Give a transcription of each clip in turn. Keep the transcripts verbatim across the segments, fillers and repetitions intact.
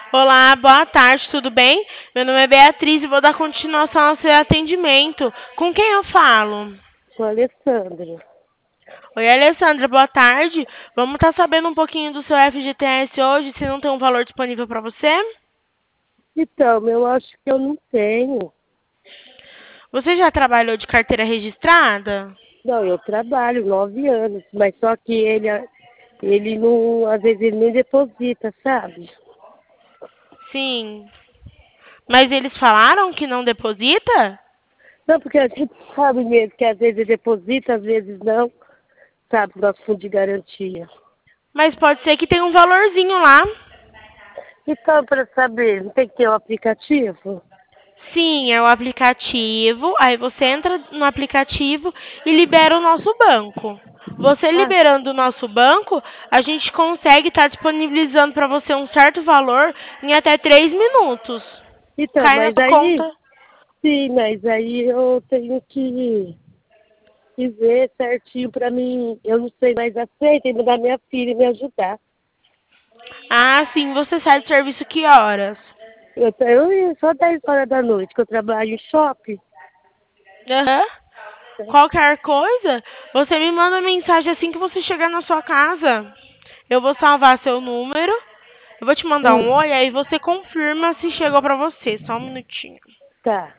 Olá, boa tarde, tudo bem? Meu nome é Beatriz e vou dar continuação ao seu atendimento. Com quem eu falo? Sou Alessandra. Oi, Alessandra, boa tarde. Vamos estar sabendo um pouquinho do seu F G T S hoje, se não tem um valor disponível para você? Então, eu acho que eu não tenho. Você já trabalhou de carteira registrada? Não, eu trabalho nove anos, mas só que ele, ele não, às vezes ele nem deposita, sabe? Sim. Mas eles falaram que não deposita? Não, porque a gente sabe mesmo que às vezes ele deposita, às vezes não, sabe, nosso fundo de garantia. Mas pode ser que tenha um valorzinho lá. Então, para saber, não tem que ter o aplicativo? Sim, é o aplicativo. Aí você entra no aplicativo e libera o nosso banco. Você Ah, liberando o nosso banco, a gente consegue estar disponibilizando para você um certo valor em até três minutos. então, Cai na mas tua aí, conta. sim, mas aí eu tenho que, que ver certinho para mim, eu não sei mais a senha, tem que mandar minha filha me ajudar. Ah, sim, você sai do serviço que horas? Eu tenho só dez horas da noite que eu trabalho em shopping. Aham. Qualquer coisa, você me manda mensagem assim que você chegar na sua casa. Eu vou salvar seu número. Eu vou te mandar um Hum, oi, aí você confirma se chegou pra você. Só um minutinho. tá.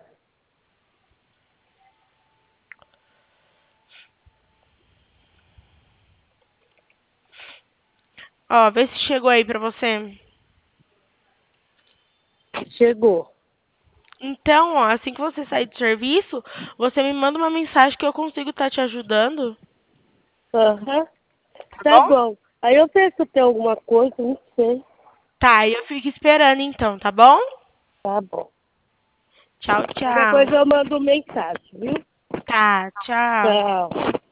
Ó, vê se chegou aí pra você. Chegou. Então, ó, assim que você sair do serviço, você me manda uma mensagem que eu consigo estar te ajudando. Aham. Tá Tá bom? bom. Aí eu penso que tem alguma coisa, não sei. Tá, e eu fico esperando então, tá bom? Tá bom. Tchau, Qualquer tchau. coisa eu mando mensagem, viu? Tá, tchau. Tchau.